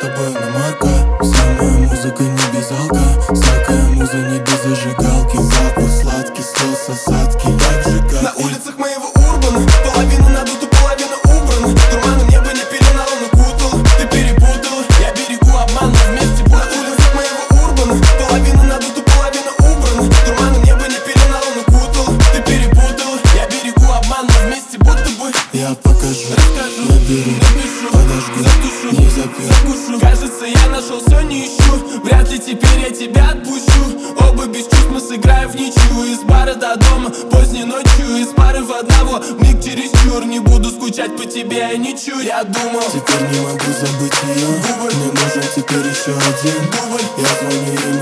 тобой на мака. Вся моя музыка не без алка, всякая муза не без зажигалки. Запах сладкий, слез осадки, так же как на улицах моего урбана. Половина надута, половина убрана. Дурманом небо не пеленал, он укутал. Ты перепутала, я берегу обман, но вместе будто. На улицах моего урбана. Половина надута, половина убрана. Дурманом небо не пеленал, он укутал. Ты перепутала, я берегу обман, но вместе будто бы. я покажу, наберу, подожгу, затушу, не запью. Кажется, я нашел все, не ищу. Вряд ли теперь я тебя отпущу. Оба без чувств мы сыграем в ничью. Из бара до дома, поздней ночью. Из пары в одного, миг чересчур. Не буду скучать по тебе, я не чую. Я думал, теперь не могу забыть ее. Мне нужен теперь еще один. дубль. Я звоню ему